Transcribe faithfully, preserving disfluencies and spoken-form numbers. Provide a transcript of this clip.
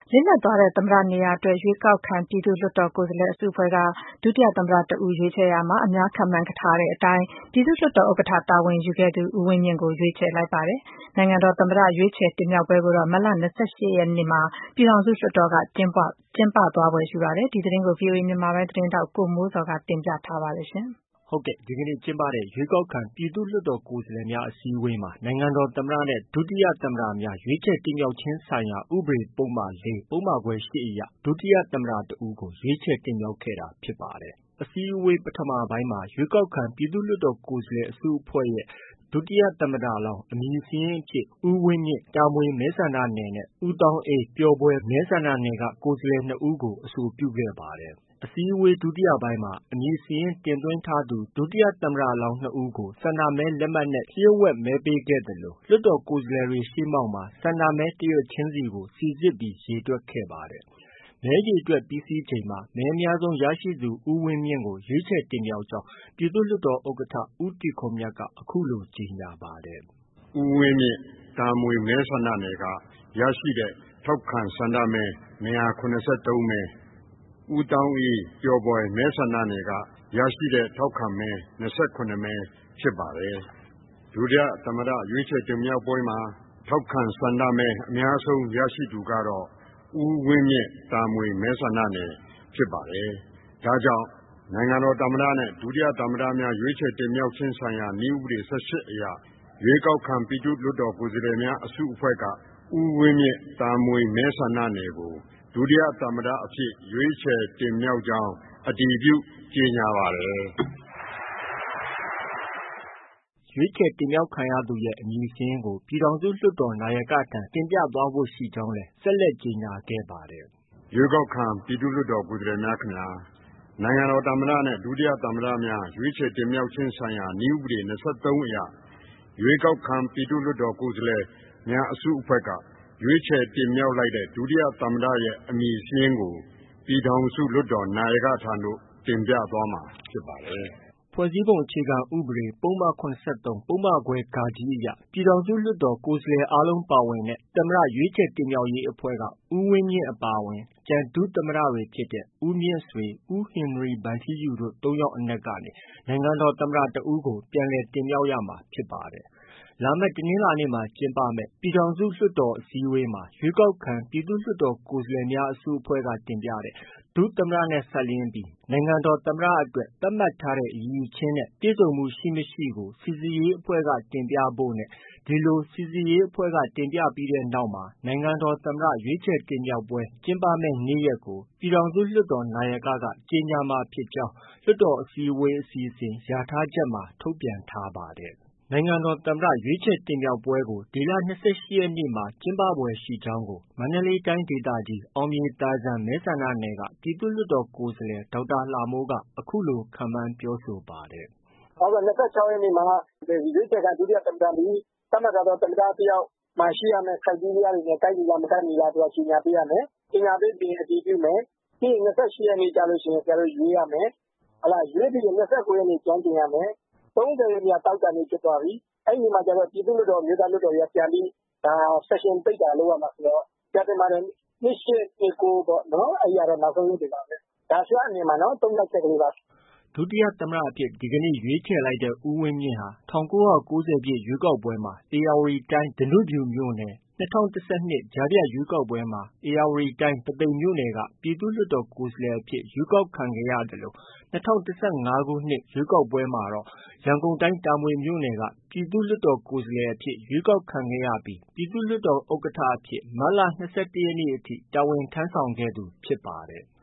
လစ်လပ်သွားတဲ့သမ္မတနေရာအတွက်ရွေးကောက်ခံပြည်သူ့လွှတ်တော်ကိုယ်စားလှယ်အစုအဖွဲ့ကဒုတိယသမ္မတတဦးရွေးချယ်ရာမှာအများခန့်မှန်းထားတဲ့အတိုင်းပြည်သူ့လွှတ်တော်ဥက္ကဋ္ဌတာဝန်ယူခဲ့သူဦးဝင်းမြင့်ကိုရွေးချယ်လိုက်ပါတယ်။နိုင်ငံတော်သမ္မတရွေးချယ်တင်မြှောက်ပွဲကိုတော့မတ်လ၂၈ရက်နေ့မှာပြည်ထောင်စုလွှတ်တော်ကကျင်းပကျင်းပသွားဖွယ်ရှိပါတယ်။ဒီသတင်းကိုဗွီအိုအေမြန်မာပိုင်းသတင်းထောက်ကိုမိုးစော်ကတင်ပြထားပါတယ်။ဟုတ်ကဲ့ဒီကနေ့ကျင်းပတဲ့ရွေးကောက်ခံပြည်သူ့လွှတ်တော်ကိုယ်စားလှယ်များအစည်းအဝေးမှာနိုင်ငံတော်သမ္မတနဲ့ဒုတိယသမ္မတများရွေးချယ်တင်မြှောက်ခြင်းဆိုင်ရာဥပဒေပုဒ်မ၄ပုဒ်မခွဲ၈အရဒုတိယသမ္မတတဦးကိုရွေးချယ်တင်မြှောက်ခဲ့တာဖြစ်ပါတယ်။အစည်းအဝေးပထမပိုင်းမှာရွေးကောက်ခံပြည်သူ့လွှတ်တော်ကိုယ်စားလှယ်အစုအဖွဲ့ရဲ့ဒုတိယသမ္မတလောင်းအမည်စာရင်းအဖြစ်ဦးဝင်းမြင့်တာမွေမဲဆန္ဒနယ်နဲ့ဦးသောင်းအေးပျော်ဘွယ်မဲဆန္ဒနယ်ကကိုယ်စားလှယ်နှစ်ဦးကိုအဆိုပြုခဲ့ပါတယ်။ အစည်းအဝေးဒုတိယပိုင်းမှာအမည်စာရင်းတင်သွင်းထားသူဒုတိယသမ္မတလောင်းနှစ်ဦးကိုဆန္ဒမဲလက်မှတ်နဲ့လျှို့ဝှက်မဲပေးခဲ့သလိုလွှတ်တော်ကိုယ်စားလှယ်တွေရှေ့မှောက်မှာဆန္ဒမဲတရွက်ချင်းစီကိုစိစစ်ပြီးရေတွက်ခဲ့ပါတယ်။မဲရေတွက်ပြီးစီးချိန်မှာမဲအများဆုံးရရှိသူဦးဝင်းမြင့်ကိုရွေးချယ်တင်မြှောက်ကြောင်းပြည်သူ့လွှတ်တော်ဥက္ကဋ္ဌဦးတီခွန်မြတ်ကအခုလိုကြေညာပါတယ်။ဦးဝင်းမြင့်တာမွေမဲဆန္ဒနယ်ကရရှိတဲ့ထောက်ခံဆန္ဒမဲ၂၇၃မဲဦးတောင်းအေးပျော်ဘွယ်မဲဆန္ဒနယ်ကရရှိတဲ့ထောက်ခံမဲ၂၇မဲဖြစ်ပါတယ်။ဒုတိယသမ္မတရွေးချယ်တင်မြှောက်ပွဲမှာထောက်ခံဆန္ဒမဲအများဆုံးရရှိသူကတော့ဦးဝင်းမြင့်တာမွေမဲဆန္ဒနယ်ဖြစ်ပါတယ်။ဒါကြောင့်နိုင်ငံတော်သမ္မတနဲ့ဒုတိယသမ္မတများရွေးချယ်တင်မြှောက်ခြင်းဆိုင်ရာနည်းဥပဒေ၁၈အရရွေးကောက်ခံပြည်သူ့လွှတ်တော်ကိုယ်စားလှယ်များအစုအဖွဲ့ကဦးဝင်းမြင့်တာမွေမဲဆန္ဒနယ်ကိုဒုတိယသမ္မတအဖြစ်ရွေးချယ်တင်မြှောက်ကြောင်းအတည်ပြုကြေညာပါတယ်။ရွေးချယ်တင်မြှောက်ခံရသူရဲ့အမည်စာရင်းကိုပြည်ထောင်စုလွှတ်တော်နာယကထံတင်ပြသွားဖို့ရှိကြောင်းလည်းဆက်လက်ကြေညာခဲ့ပါတယ်။ရွေးကောက်ခံပြည်သူ့လွှတ်တော်ကိုယ်စားလှယ်များခင်ဗျာနိုင်ငံတော်သမ္မတနဲ့ဒုတိယသမ္မတများရွေးချယ်တင်မြှောက်ခြင်းဆိုင်ရာနည်းဥပဒေ၂၃အရရွေးကောက်ခံပြည်သူ့လွှတ်တော်ကိုယ်စားလှယ်များအစုအဖွဲ့ကရွေးချယ်တင်မြှောက်လိုက်တဲ့ဒုတိယသမ္မတရဲ့အမည်စာရင်းကိုပြည်ထောင်စုလွှတ်တော်နာယကထံသို့တင်ပြသွားမှာဖြစ်ပါတယ်။ဖွဲ့စည်းပုံအခြေခံဥပဒေပုဒ်မ၇၃ပုဒ်မခွဲဂအရပြည်ထောင်စုလွှတ်တော်ကိုယ်စားလှယ်အားလုံးပါဝင်တဲ့သမ္မတရွေးချယ်တင်မြှောက်ရေးအဖွဲ့ကဦးဝင်းမြင့်အပါအဝင်ကျန်ဒုသမ္မတတွေဖြစ်တဲ့ဦးမြင့်ဆွေ၊ဦးဟင်နရီဗန်ထီးယူတို့သုံးယောက်အနက်ကနေနိုင်ငံတော်သမ္မတတဦးကိုပြန်လည်တင်မြှောက်ရမှာဖြစ်ပါတယ်။လာမယ့်တနင်္လာနေ့မှာကျင်းပမယ့်ပြည်ထောင်စုလွှတ်တော်အစည်းအဝေးမှာရွေးကောက်ခံပြည်သူ့လွှတ်တော်ကိုယ်စားလှယ်များအစုအဖွဲ့ကတင်ပြတဲ့ဒုသမ္မတနဲ့စပ်လျဉ်းပြီးနိုင်ငံတော်သမ္မတအတွက်သတ်မှတ်ထားတဲ့အရည်အချင်းနဲ့ပြည့်စုံမှုရှိမရှိကိုစိစစ်ရေးအဖွဲ့ကတင်ပြဖို့နဲ့ဒီလိုစိစစ်ရေးအဖွဲ့ကတင်ပြပြီးတဲ့နောက်မှာနိုင်ငံတော်သမ္မတရွေးချယ်တင်မြှောက်ပွဲကျင်းပမယ့်နေ့ရက်ကိုပြည်ထောင်စုလွှတ်တော်နာယကကကြေညာမှာဖြစ်ကြောင်းလွှတ်တော်အစည်းအဝေးအစီအစဉ်လျာထားချက်မှာထုတ်ပြန်ထားပါတယ်။နိုင်ငံတော်သမ္မတရွေးချယ်တင်မြှောက်ပွဲကိုဒီလ၂၈ရက်နေ့မှာကျင်းပဖွယ်ရှိကြောင်းကိုမန္တလေးတိုင်းဒေသကြီးအောင်မြေသာစံမဲဆန္ဒနယ်ကပြည်သူ့လွှတ်တော်ကိုယ်စားလှယ်ဒေါက်တာလှမိုးကအခုလိုခန့်မှန်းပြောဆိုပါတယ်။ဟုတ်ကဲ့၂၆ရက်နေ့မှာရွေးချယ်ခံဒုတိယသမ္မတသည်သတ်မှတ်ထားသောသမ္မတတယောက်မှာရှိရမယ့်ခိုက်တီးရီးယားတွေနဲ့ကိုက်ညီလားမကိုက်ညီလားဆိုတာကြေညာပေးရမယ်။ကြေညာပေးပြီးအတည်ပြုမယ်။ပြီးရင်၂၈ရက်နေ့ကျလို့ရှိရင်ဆရာတို့ရွေးရမယ်။ဟုတ်လားရွေးပြီးရင်၂၉ရက်နေ့ကျမ်းတင်ရမယ်။၃၀ရက်နေ့တောက်တာနေ့ဖြစ်သွားပြီ။အဲ့ဒီမှာကျတော့ပြည်သူ့လွှတ်တော်မြို့သားလွှတ်တော်ကြီးပြန်ပြီးဒါ session ပိတ်တာလုပ်ရမှာဆိုတော့ကြတဲ့မှာနှစ်ရှစ်နှစ်ကိုပေါ့နော်အဲ့ရတော့နောက်ဆုံးနေ့တွေပါပဲ။ဒါဆိုအမြင်မှာနော်သုံးသပ်ချက်ကလေးပါဒုတိယသမ္မတအဖြစ်ဒီကနေ့ရွေးချယ်လိုက်တဲ့ဦးဝင်းမြင့်ဟာ၁၉၉၀ပြည့်ရွေးကောက်ပွဲမှာဧရာဝတီတိုင်းဓနုဖြူမြို့နယ်၂၀၁၂ကြားဖြတ်ရွေးကောက်ပွဲမှာဧရာဝတီတိုင်းပုသိမ်မြို့နယ်ကပြည်သူ့လွှတ်တော်ကိုယ်စားလှယ်အဖြစ်ရွေးကောက်ခံခဲ့ရသလို၂၀၁၅ခုနှစ်ရွေးကောက်ပွဲမှာတော့ရန်ကုန်တိုင်းတာမွေမြို့နယ်ကပြည်သူ့လွှတ်တော်ကိုယ်စားလှယ်အဖြစ်ရွေးကောက်ခံခဲ့ရပြီးပြည်သူ့လွှတ်တော်ဥက္ကဋ္ဌအဖြစ်မတ်လ၂၁ရက်နေ့အထိတာဝန်ထမ်းဆောင်ခဲ့သူဖြစ်ပါတယ်။